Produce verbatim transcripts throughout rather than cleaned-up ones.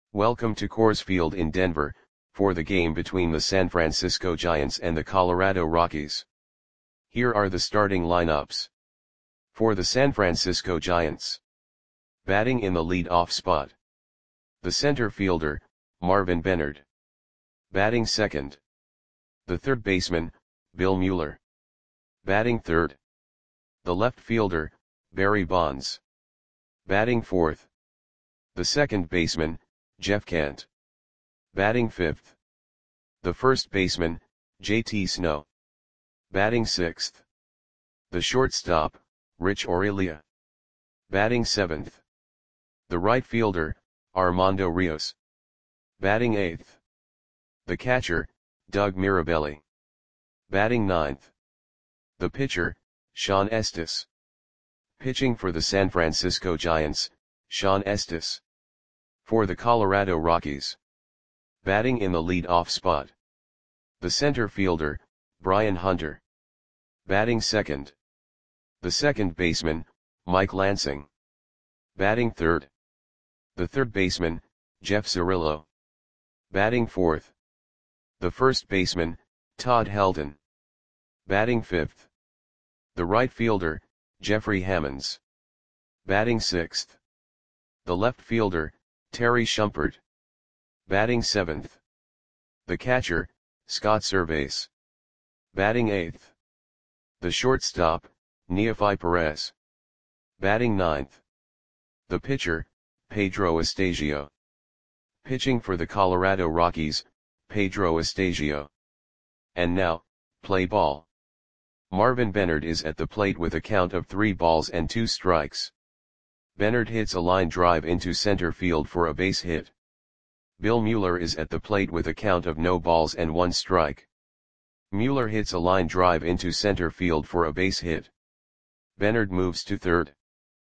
Welcome to Coors Field in Denver, for the game between the San Francisco Giants and the Colorado Rockies. Here are the starting lineups. For the San Francisco Giants. Batting in the lead-off spot. The center fielder, Marvin Benard. Batting second. The third baseman, Bill Mueller. Batting third. The left fielder, Barry Bonds. Batting fourth. The second baseman, Jeff Kent. Batting fifth. The first baseman, J T Snow. Batting sixth. The shortstop, Rich Aurelia. Batting seventh. The right fielder, Armando Rios. Batting eighth. The catcher, Doug Mirabelli. Batting ninth. The pitcher, Shawn Estes. Pitching for the San Francisco Giants, Shawn Estes. For the Colorado Rockies. Batting in the lead-off spot. The center fielder, Brian Hunter. Batting second. The second baseman, Mike Lansing. Batting third. The third baseman, Jeff Cirillo. Batting fourth. The first baseman, Todd Helton. Batting fifth. The right fielder, Jeffrey Hammonds. Batting sixth. The left fielder, Terry Shumpert. Batting seventh. The catcher, Scott Servais. Batting eighth. The shortstop, Neofi Perez. Batting ninth. The pitcher, Pedro Estasio. Pitching for the Colorado Rockies, Pedro Estasio. And now, play ball. Marvin Benard is at the plate with a count of three balls and two strikes. Benard hits a line drive into center field for a base hit. Bill Mueller is at the plate with a count of no balls and one strike. Mueller hits a line drive into center field for a base hit. Benard moves to third.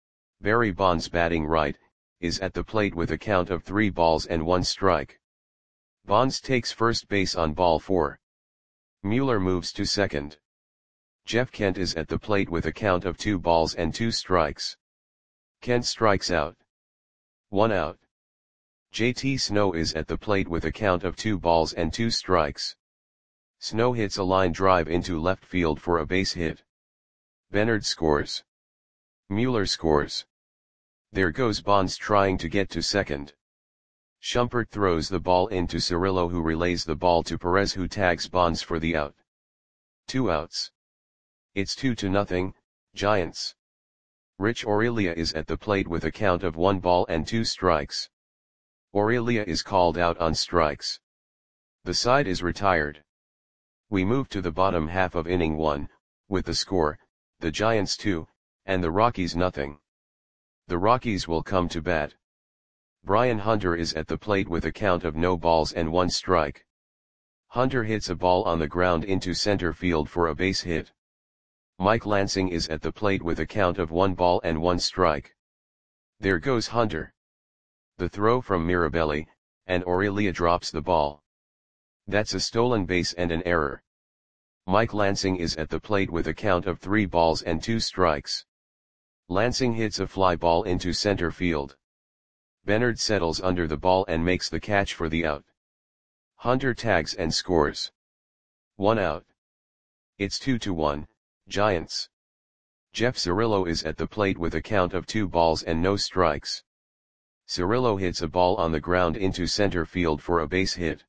Barry Bonds, batting right, is at the plate with a count of three balls and one strike. Bonds takes first base on ball four. Mueller moves to second. Jeff Kent is at the plate with a count of two balls and two strikes. Kent strikes out. One out. J T Snow is at the plate with a count of two balls and two strikes. Snow hits a line drive into left field for a base hit. Benard scores. Mueller scores. There goes Bonds trying to get to second. Shumpert throws the ball into Cirillo, who relays the ball to Perez, who tags Bonds for the out. Two outs. It's two to nothing, Giants. Rich Aurelia is at the plate with a count of one ball and two strikes. Aurelia is called out on strikes. The side is retired. We move to the bottom half of inning one, with the score, the Giants two, and the Rockies nothing. The Rockies will come to bat. Brian Hunter is at the plate with a count of no balls and one strike. Hunter hits a ball on the ground into center field for a base hit. Mike Lansing is at the plate with a count of one ball and one strike. There goes Hunter. The throw from Mirabelli, and Aurelia drops the ball. That's a stolen base and an error. Mike Lansing is at the plate with a count of three balls and two strikes. Lansing hits a fly ball into center field. Benard settles under the ball and makes the catch for the out. Hunter tags and scores. One out. It's two to one. Giants. Jeff Cirillo is at the plate with a count of two balls and no strikes. Cirillo hits a ball on the ground into center field for a base hit.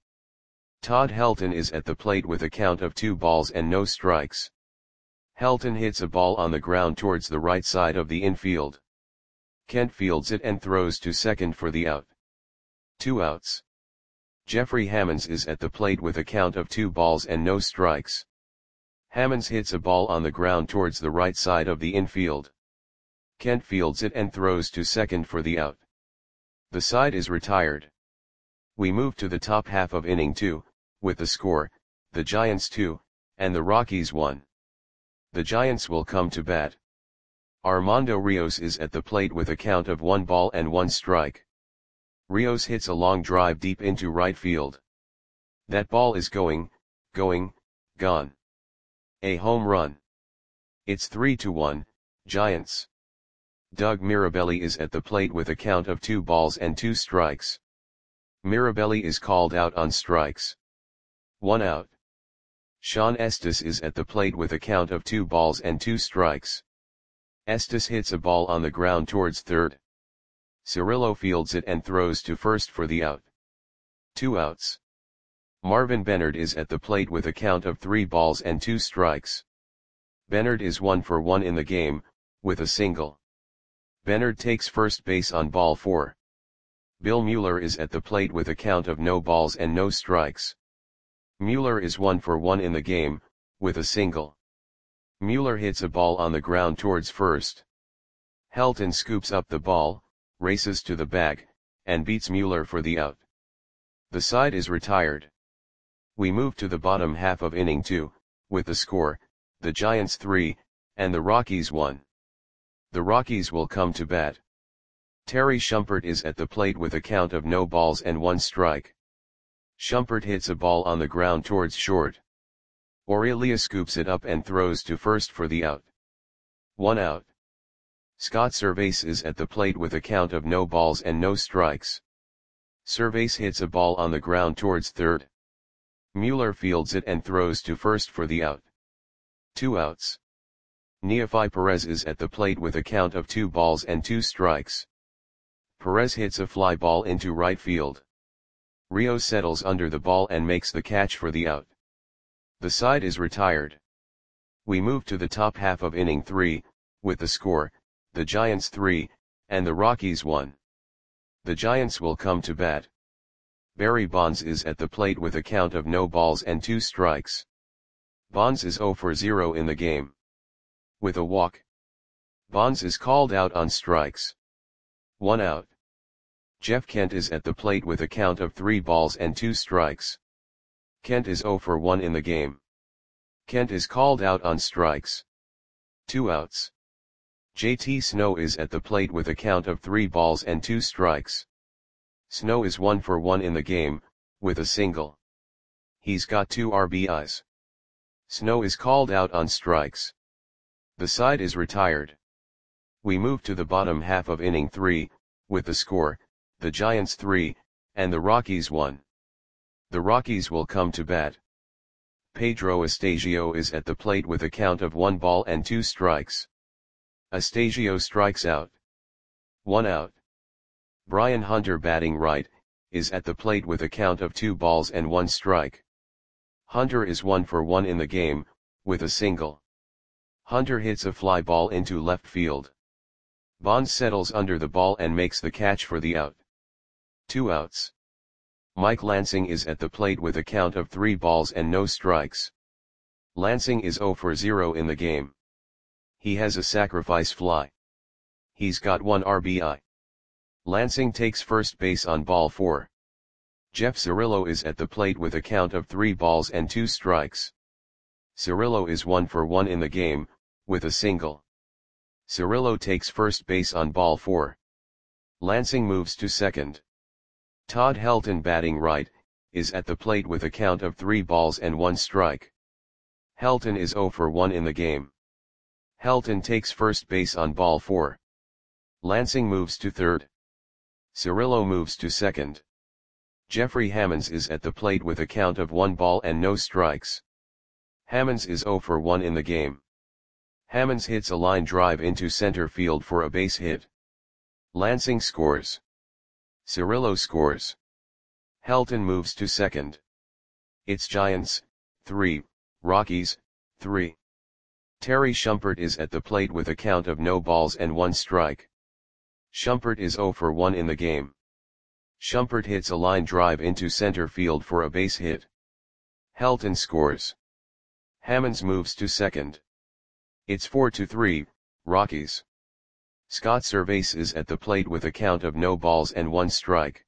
Todd Helton is at the plate with a count of two balls and no strikes. Helton hits a ball on the ground towards the right side of the infield. Kent fields it and throws to second for the out. Two outs. Jeffrey Hammonds is at the plate with a count of two balls and no strikes. Hammonds hits a ball on the ground towards the right side of the infield. Kent fields it and throws to second for the out. The side is retired. We move to the top half of inning two, with the score, the Giants two, and the Rockies one. The Giants will come to bat. Armando Rios is at the plate with a count of one ball and one strike. Rios hits a long drive deep into right field. That ball is going, going, gone. A home run. It's three to one, Giants. Doug Mirabelli is at the plate with a count of two balls and two strikes. Mirabelli is called out on strikes. One out. Sean Estes is at the plate with a count of two balls and two strikes. Estes hits a ball on the ground towards third. Cirillo fields it and throws to first for the out. Two outs. Marvin Bennard is at the plate with a count of three balls and two strikes. Bennard is one for one in the game, with a single. Bennard takes first base on ball four. Bill Mueller is at the plate with a count of no balls and no strikes. Mueller is one for one in the game, with a single. Mueller hits a ball on the ground towards first. Helton scoops up the ball, races to the bag, and beats Mueller for the out. The side is retired. We move to the bottom half of inning two, with the score, the Giants three, and the Rockies one. The Rockies will come to bat. Terry Shumpert is at the plate with a count of no balls and one strike. Shumpert hits a ball on the ground towards short. Aurelia scoops it up and throws to first for the out. One out. Scott Servais is at the plate with a count of no balls and no strikes. Servais hits a ball on the ground towards third. Mueller fields it and throws to first for the out. Two outs. Neefi Perez is at the plate with a count of two balls and two strikes. Perez hits a fly ball into right field. Rio settles under the ball and makes the catch for the out. The side is retired. We move to the top half of inning three, with the score, the Giants three, and the Rockies one. The Giants will come to bat. Barry Bonds is at the plate with a count of no balls and two strikes. Bonds is zero for zero in the game. With a walk. Bonds is called out on strikes. One out. Jeff Kent is at the plate with a count of three balls and two strikes. Kent is zero for one in the game. Kent is called out on strikes. Two outs. J T Snow is at the plate with a count of three balls and two strikes. Snow is one for one in the game, with a single. He's got two R B Is. Snow is called out on strikes. The side is retired. We move to the bottom half of inning three, with the score, the Giants three, and the Rockies one. The Rockies will come to bat. Pedro Astasio is at the plate with a count of one ball and two strikes. Astasio strikes out. One out. Brian Hunter, batting right, is at the plate with a count of two balls and one strike. Hunter is one for one in the game, with a single. Hunter hits a fly ball into left field. Bonds settles under the ball and makes the catch for the out. Two outs. Mike Lansing is at the plate with a count of three balls and no strikes. Lansing is zero for zero in the game. He has a sacrifice fly. He's got one R B I. Lansing takes first base on ball four. Jeff Cirillo is at the plate with a count of three balls and two strikes. Cirillo is one for one in the game, with a single. Cirillo takes first base on ball four. Lansing moves to second. Todd Helton, batting right, is at the plate with a count of three balls and one strike. Helton is zero for one in the game. Helton takes first base on ball four. Lansing moves to third. Cirillo moves to second. Jeffrey Hammonds is at the plate with a count of one ball and no strikes. Hammonds is zero for one in the game. Hammonds hits a line drive into center field for a base hit. Lansing scores. Cirillo scores. Helton moves to second. It's Giants, three, Rockies, three. Terry Shumpert is at the plate with a count of no balls and one strike. Shumpert is zero for one in the game. Shumpert hits a line drive into center field for a base hit. Helton scores. Hammonds moves to second. It's four to three, Rockies. Scott Servais is at the plate with a count of no balls and one strike.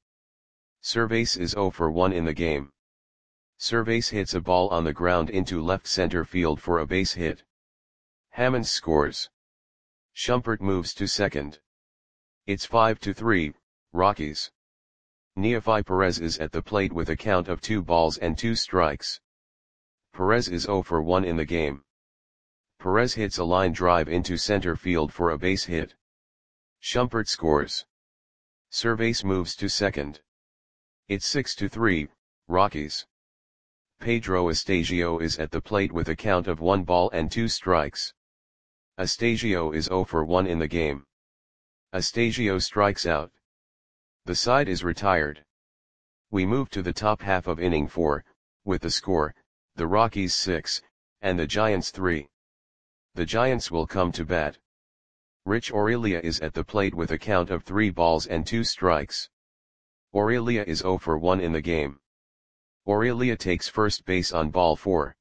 Servais is zero for one in the game. Servais hits a ball on the ground into left center field for a base hit. Hammonds scores. Shumpert moves to second. It's five to three, Rockies. Neefi Perez is at the plate with a count of two balls and two strikes. Perez is zero for one in the game. Perez hits a line drive into center field for a base hit. Shumpert scores. Servais moves to second. It's six to three, Rockies. Pedro Astasio is at the plate with a count of one ball and two strikes. Astasio is zero for one in the game. Astasio strikes out. The side is retired. We move to the top half of inning four, with the score, the Rockies six, and the Giants three. The Giants will come to bat. Rich Aurelia is at the plate with a count of three balls and two strikes. Aurelia is zero for one in the game. Aurelia takes first base on ball four.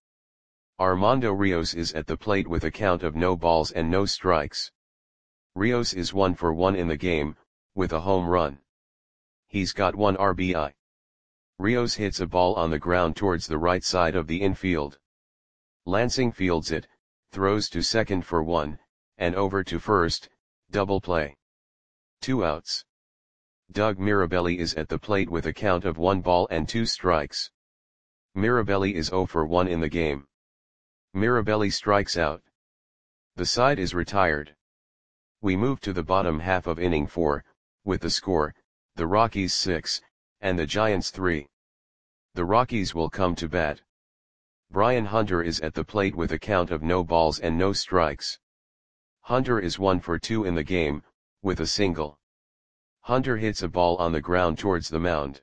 Armando Rios is at the plate with a count of no balls and no strikes. Rios is one for one in the game, with a home run. He's got one R B I. Rios hits a ball on the ground towards the right side of the infield. Lansing fields it, throws to second for one, and over to first, double play. Two outs. Doug Mirabelli is at the plate with a count of one ball and two strikes. Mirabelli is zero for one in the game. Mirabelli strikes out. The side is retired. We move to the bottom half of inning four, with the score, the Rockies six, and the Giants three. The Rockies will come to bat. Brian Hunter is at the plate with a count of no balls and no strikes. Hunter is one for two in the game, with a single. Hunter hits a ball on the ground towards the mound.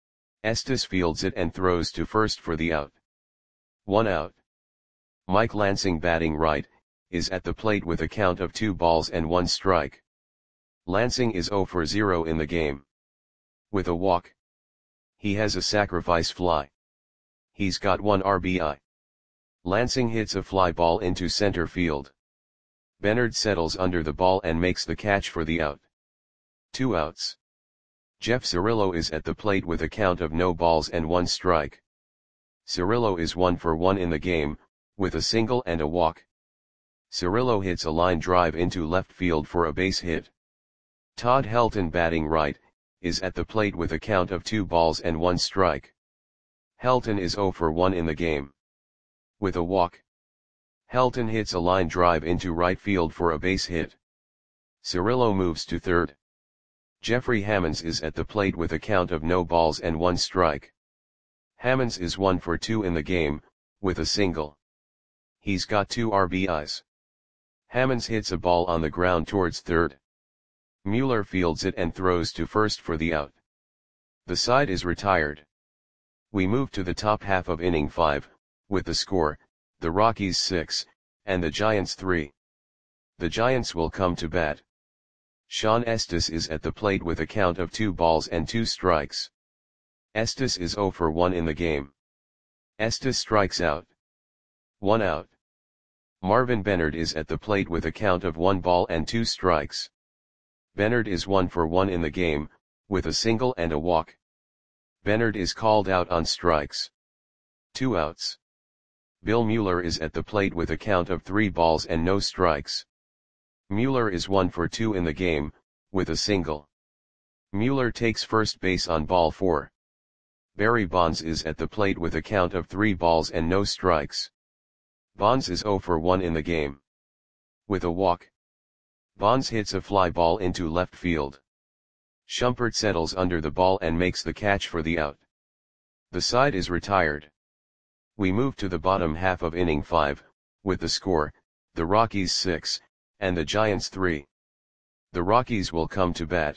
Estes fields it and throws to first for the out. One out. Mike Lansing, batting right, is at the plate with a count of two balls and one strike. Lansing is zero for zero in the game. With a walk. He has a sacrifice fly. He's got one R B I. Lansing hits a fly ball into center field. Bernard settles under the ball and makes the catch for the out. Two outs. Jeff Cirillo is at the plate with a count of no balls and one strike. Cirillo is one for one in the game, with a single and a walk. Cirillo hits a line drive into left field for a base hit. Todd Helton, batting right, is at the plate with a count of two balls and one strike. Helton is zero for one in the game. With a walk. Helton hits a line drive into right field for a base hit. Cirillo moves to third. Jeffrey Hammonds is at the plate with a count of no balls and one strike. Hammonds is one for two in the game, with a single. He's got two R B Is. Hammonds hits a ball on the ground towards third. Mueller fields it and throws to first for the out. The side is retired. We move to the top half of inning five, with the score, the Rockies six, and the Giants three. The Giants will come to bat. Sean Estes is at the plate with a count of two balls and two strikes. Estes is zero for one in the game. Estes strikes out. One out. Marvin Bernard is at the plate with a count of one ball and two strikes. Bernard is one for one in the game, with a single and a walk. Bernard is called out on strikes. Two outs. Bill Mueller is at the plate with a count of three balls and no strikes. Mueller is one for two in the game, with a single. Mueller takes first base on ball four. Barry Bonds is at the plate with a count of three balls and no strikes. Bonds is zero for one in the game. With a walk. Bonds hits a fly ball into left field. Shumpert settles under the ball and makes the catch for the out. The side is retired. We move to the bottom half of inning five, with the score, the Rockies six, and the Giants three. The Rockies will come to bat.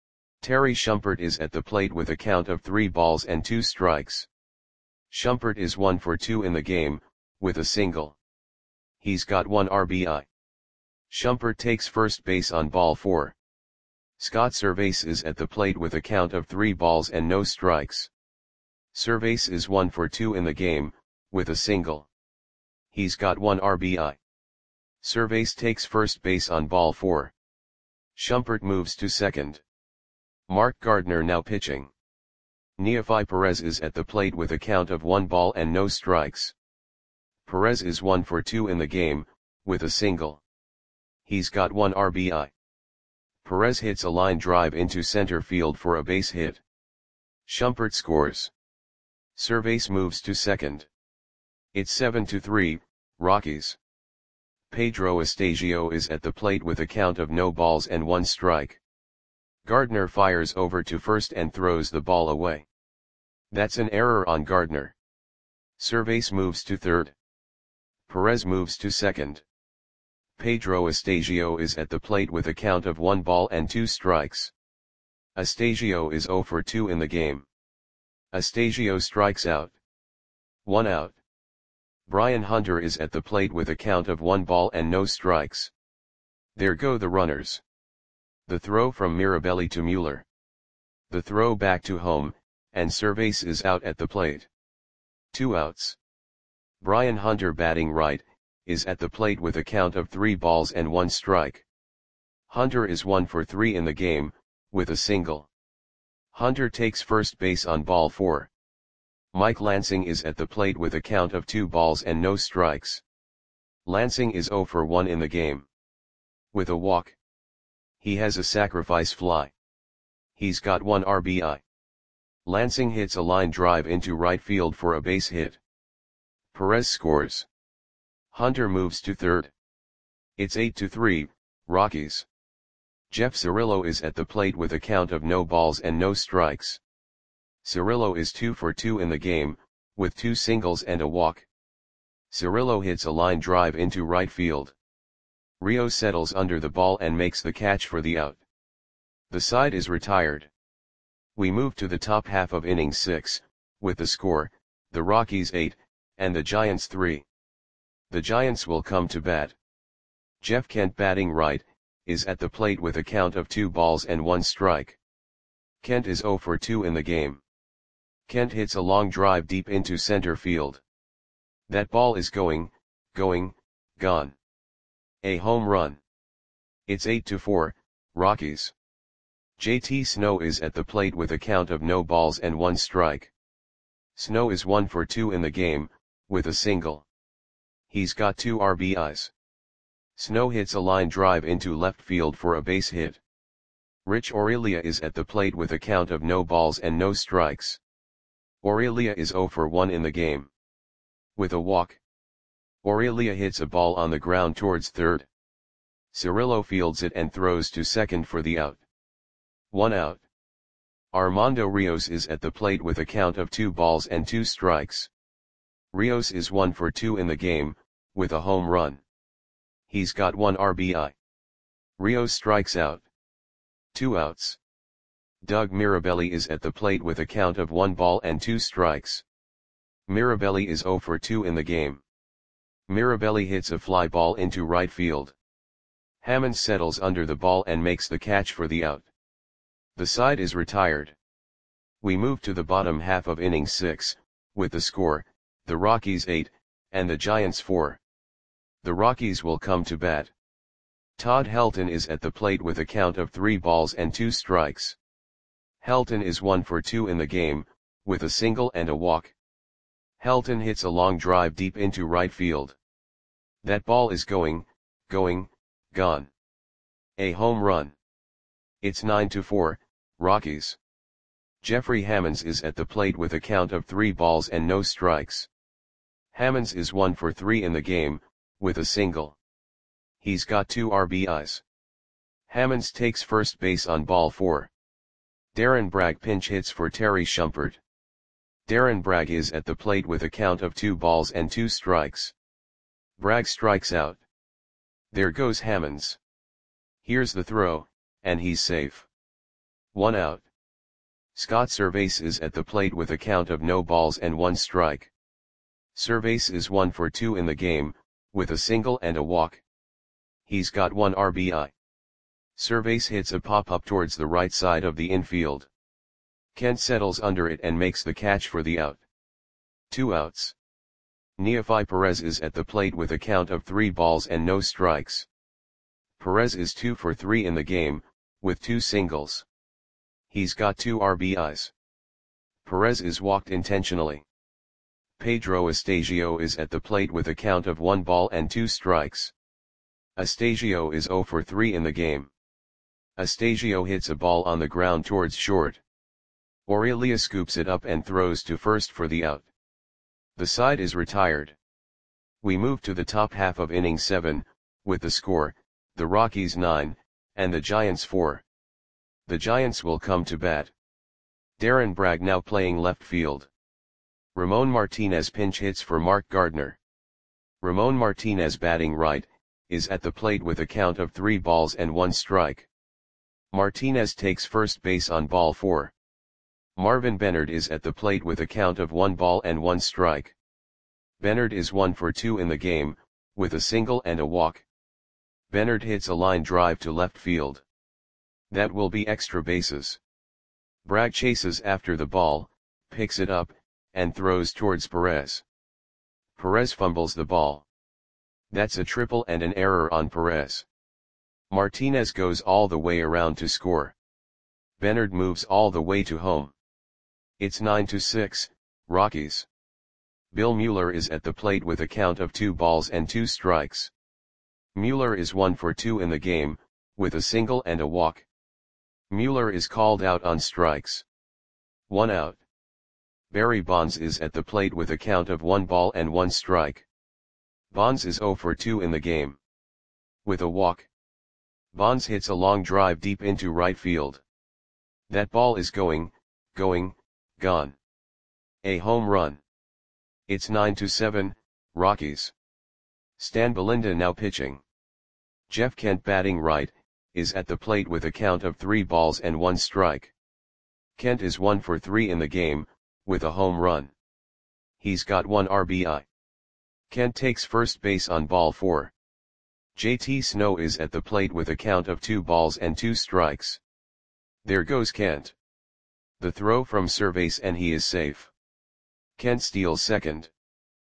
Terry Shumpert is at the plate with a count of three balls and two strikes. Shumpert is one for two in the game, with a single. He's got one R B I. Shumpert takes first base on ball four. Scott Servais is at the plate with a count of three balls and no strikes. Servais is one for two in the game, with a single. He's got one R B I. Servais takes first base on ball four. Shumpert moves to second. Mark Gardner now pitching. Neefi Perez is at the plate with a count of one ball and no strikes. Perez is one for two in the game, with a single. He's got one R B I. Perez hits a line drive into center field for a base hit. Shumpert scores. Servais moves to second. It's seven to three, Rockies. Pedro Astasio is at the plate with a count of no balls and one strike. Gardner fires over to first and throws the ball away. That's an error on Gardner. Cervais moves to third. Perez moves to second. Pedro Astasio is at the plate with a count of one ball and two strikes. Astasio is zero for two in the game. Astasio strikes out. One out. Brian Hunter is at the plate with a count of one ball and no strikes. There go the runners. The throw from Mirabelli to Mueller. The throw back to home, and Cervais is out at the plate. Two outs. Brian Hunter, batting right, is at the plate with a count of three balls and one strike. Hunter is one for three in the game, with a single. Hunter takes first base on ball four. Mike Lansing is at the plate with a count of two balls and no strikes. Lansing is zero for one in the game. With a walk. He has a sacrifice fly. He's got one R B I. Lansing hits a line drive into right field for a base hit. Perez scores. Hunter moves to third. It's eight to three, Rockies. Jeff Cirillo is at the plate with a count of no balls and no strikes. Cirillo is two for two in the game, with two singles and a walk. Cirillo hits a line drive into right field. Rios settles under the ball and makes the catch for the out. The side is retired. We move to the top half of inning six, with the score, the Rockies eight, and the Giants three. The Giants will come to bat. Jeff Kent, batting right, is at the plate with a count of two balls and one strike. Kent is zero for two in the game. Kent hits a long drive deep into center field. That ball is going, going, gone. A home run. It's eight to four, Rockies. J T Snow is at the plate with a count of no balls and one strike. Snow is one for two in the game, with a single. He's got two R B Is. Snow hits a line drive into left field for a base hit. Rich Aurelia is at the plate with a count of no balls and no strikes. Aurelia is zero for one in the game. With a walk. Aurelia hits a ball on the ground towards third. Cirillo fields it and throws to second for the out. One out. Armando Rios is at the plate with a count of two balls and two strikes. Rios is one for two in the game, with a home run. He's got one R B I. Rios strikes out. Two outs. Doug Mirabelli is at the plate with a count of one ball and two strikes. Mirabelli is zero for two in the game. Mirabelli hits a fly ball into right field. Hammond settles under the ball and makes the catch for the out. The side is retired. We move to the bottom half of inning six, with the score, the Rockies eight, and the Giants four. The Rockies will come to bat. Todd Helton is at the plate with a count of three balls and two strikes. Helton is one for two in the game, with a single and a walk. Helton hits a long drive deep into right field. That ball is going, going, gone. A home run. It's nine to four, Rockies. Jeffrey Hammonds is at the plate with a count of three balls and no strikes. Hammonds is one for three in the game, with a single. He's got two R B Is. Hammonds takes first base on ball four. Darren Bragg pinch hits for Terry Shumpert. Darren Bragg is at the plate with a count of two balls and two strikes. Bragg strikes out. There goes Hammonds. Here's the throw, and he's safe. One out. Scott Cervais is at the plate with a count of no balls and one strike. Cervais is one for two in the game, with a single and a walk. He's got one R B I. Cervais hits a pop-up towards the right side of the infield. Kent settles under it and makes the catch for the out. Two outs. Neefi Perez is at the plate with a count of three balls and no strikes. Perez is two for three in the game, with two singles. He's got two R B Is. Perez is walked intentionally. Pedro Astasio is at the plate with a count of one ball and two strikes. Astasio is zero for three in the game. Astasio hits a ball on the ground towards short. Aurelia scoops it up and throws to first for the out. The side is retired. We move to the top half of inning seven, with the score, the Rockies nine, and the Giants four. The Giants will come to bat. Darren Bragg now playing left field. Ramon Martinez pinch hits for Mark Gardner. Ramon Martinez batting right, is at the plate with a count of three balls and one strike. Martinez takes first base on ball four. Marvin Bennard is at the plate with a count of one ball and one strike. Bennard is one for two in the game, with a single and a walk. Bennard hits a line drive to left field. That will be extra bases. Bragg chases after the ball, picks it up, and throws towards Perez. Perez fumbles the ball. That's a triple and an error on Perez. Martinez goes all the way around to score. Bennard moves all the way to home. It's nine to six, Rockies. Bill Mueller is at the plate with a count of two balls and two strikes. Mueller is one for two in the game, with a single and a walk. Mueller is called out on strikes. One out. Barry Bonds is at the plate with a count of one ball and one strike. Bonds is zero for two in the game. With a walk. Bonds hits a long drive deep into right field. That ball is going, going, gone. A home run. It's nine to seven, Rockies. Stan Belinda now pitching. Jeff Kent batting right, is at the plate with a count of three balls and one strike. Kent is one for three in the game, with a home run. He's got one R B I. Kent takes first base on ball four. J T Snow is at the plate with a count of two balls and two strikes. There goes Kent. The throw from Cervase and he is safe. Kent steals second.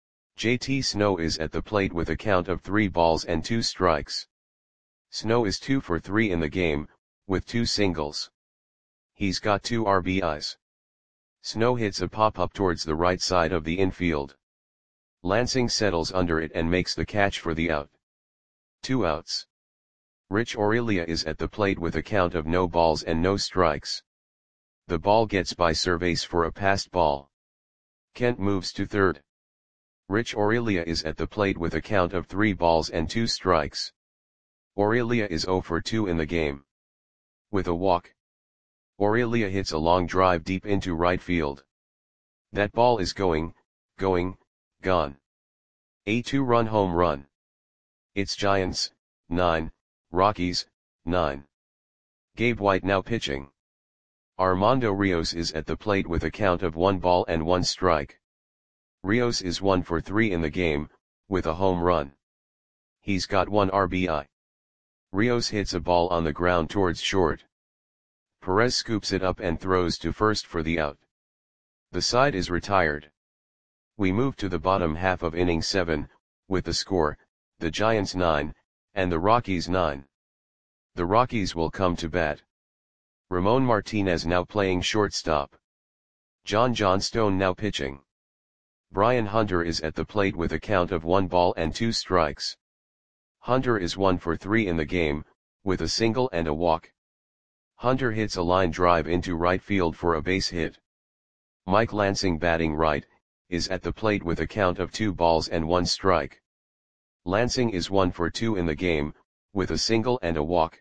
J T Snow is at the plate with a count of three balls and two strikes. Snow is two for three in the game, with two singles. He's got two R B Is. Snow hits a pop-up towards the right side of the infield. Lansing settles under it and makes the catch for the out. Two outs. Rich Aurelia is at the plate with a count of no balls and no strikes. The ball gets by Cervase for a passed ball. Kent moves to third. Rich Aurelia is at the plate with a count of three balls and two strikes. Aurelia is zero for two in the game. With a walk. Aurelia hits a long drive deep into right field. That ball is going, going, gone. A two-run home run. It's Giants, nine, Rockies, nine. Gabe White now pitching. Armando Rios is at the plate with a count of one ball and one strike. Rios is one for three in the game, with a home run. He's got one R B I. Rios hits a ball on the ground towards short. Perez scoops it up and throws to first for the out. The side is retired. We move to the bottom half of inning seven, with the score, the Giants nine, and the Rockies nine. The Rockies will come to bat. Ramon Martinez now playing shortstop. John Johnstone now pitching. Brian Hunter is at the plate with a count of one ball and two strikes. Hunter is one for three in the game, with a single and a walk. Hunter hits a line drive into right field for a base hit. Mike Lansing batting right, is at the plate with a count of two balls and one strike. Lansing is one for two in the game, with a single and a walk.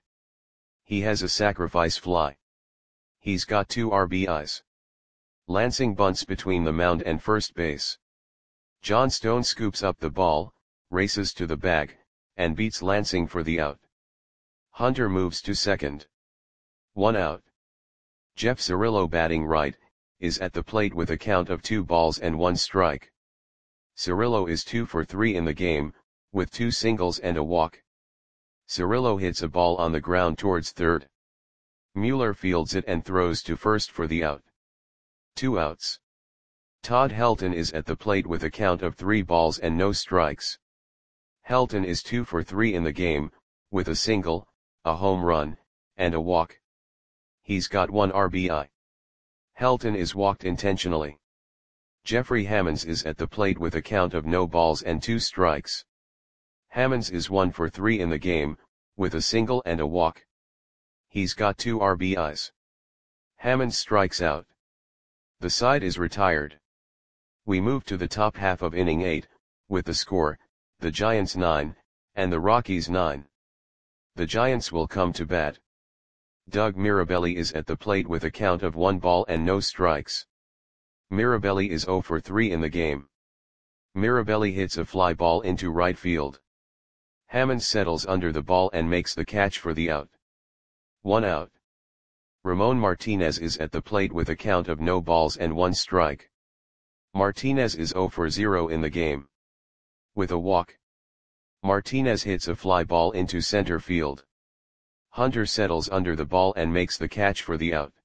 He has a sacrifice fly. He's got two R B Is. Lansing bunts between the mound and first base. Johnstone scoops up the ball, races to the bag, and beats Lansing for the out. Hunter moves to second. One out. Jeff Cirillo batting right, is at the plate with a count of two balls and one strike. Cirillo is two for three in the game, with two singles and a walk. Cirillo hits a ball on the ground towards third. Mueller fields it and throws to first for the out. Two outs. Todd Helton is at the plate with a count of three balls and no strikes. Helton is two for three in the game, with a single, a home run, and a walk. He's got one R B I. Helton is walked intentionally. Jeffrey Hammonds is at the plate with a count of no balls and two strikes. Hammonds is one for three in the game, with a single and a walk. He's got two R B Is. Hammonds strikes out. The side is retired. We move to the top half of inning eight, with the score, the Giants nine, and the Rockies nine. The Giants will come to bat. Doug Mirabelli is at the plate with a count of one ball and no strikes. Mirabelli is zero for three in the game. Mirabelli hits a fly ball into right field. Hammonds settles under the ball and makes the catch for the out. One out. Ramon Martinez is at the plate with a count of no balls and one strike. Martinez is zero for zero in the game. With a walk, Martinez hits a fly ball into center field. Hunter settles under the ball and makes the catch for the out.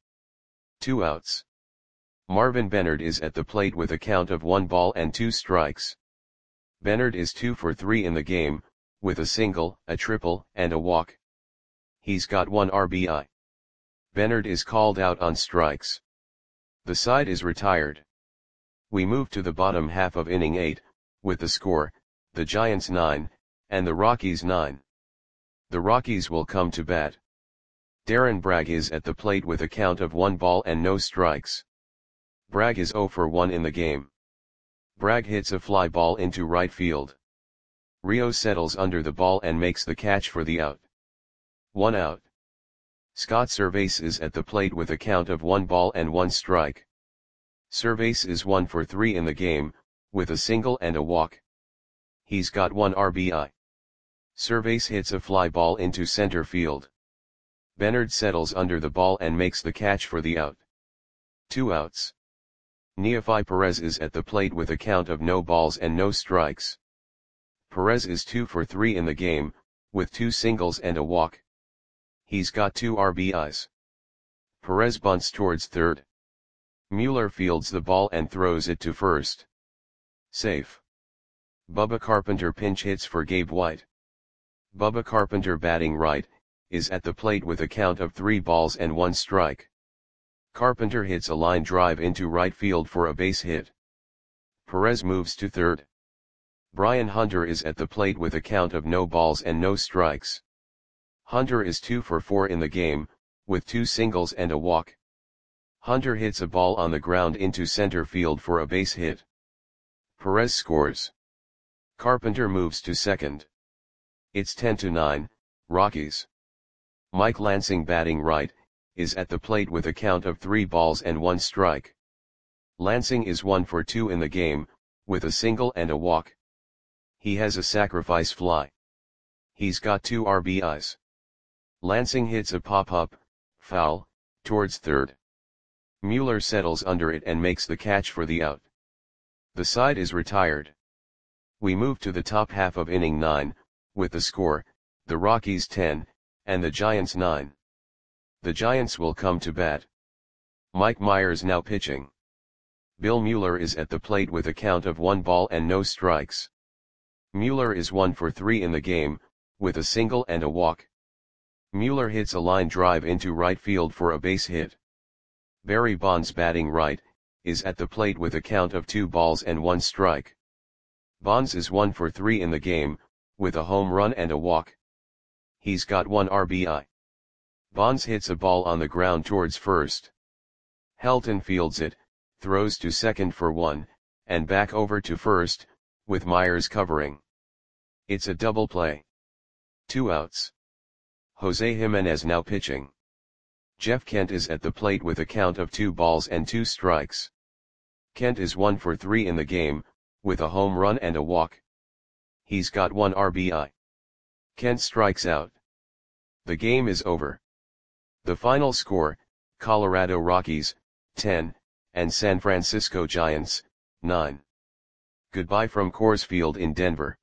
Two outs. Marvin Bennard is at the plate with a count of one ball and two strikes. Bennard is two for three in the game, with a single, a triple, and a walk. He's got one R B I. Bennard is called out on strikes. The side is retired. We move to the bottom half of inning eight, with the score, the Giants nine, and the Rockies nine. The Rockies will come to bat. Darren Bragg is at the plate with a count of one ball and no strikes. Bragg is zero for one in the game. Bragg hits a fly ball into right field. Rio settles under the ball and makes the catch for the out. One out. Scott Servais is at the plate with a count of one ball and one strike. Servais is one for three in the game, with a single and a walk. He's got one R B I. Servais hits a fly ball into center field. Bennard settles under the ball and makes the catch for the out. Two outs. Neofi Perez is at the plate with a count of no balls and no strikes. Perez is two for three in the game, with two singles and a walk. He's got two R B Is. Perez bunts towards third. Mueller fields the ball and throws it to first. Safe. Bubba Carpenter pinch hits for Gabe White. Bubba Carpenter, batting right, is at the plate with a count of three balls and one strike. Carpenter hits a line drive into right field for a base hit. Perez moves to third. Brian Hunter is at the plate with a count of no balls and no strikes. Hunter is two for four in the game, with two singles and a walk. Hunter hits a ball on the ground into center field for a base hit. Perez scores. Carpenter moves to second. It's ten to nine, Rockies. Mike Lansing, batting right, is at the plate with a count of three balls and one strike. Lansing is one for two in the game, with a single and a walk. He has a sacrifice fly. He's got two R B Is. Lansing hits a pop-up, foul, towards third. Mueller settles under it and makes the catch for the out. The side is retired. We move to the top half of inning nine, with the score, the Rockies ten, and the Giants nine. The Giants will come to bat. Mike Myers now pitching. Bill Mueller is at the plate with a count of one ball and no strikes. Mueller is one for three in the game, with a single and a walk. Mueller hits a line drive into right field for a base hit. Barry Bonds, batting right, is at the plate with a count of two balls and one strike. Bonds is one for three in the game, with a home run and a walk. He's got one R B I. Bonds hits a ball on the ground towards first. Helton fields it, throws to second for one, and back over to first, with Myers covering. It's a double play. Two outs. Jose Jimenez now pitching. Jeff Kent is at the plate with a count of two balls and two strikes. Kent is one for three in the game, with a home run and a walk. He's got one R B I. Kent strikes out. The game is over. The final score, Colorado Rockies, ten, and San Francisco Giants, nine. Goodbye from Coors Field in Denver.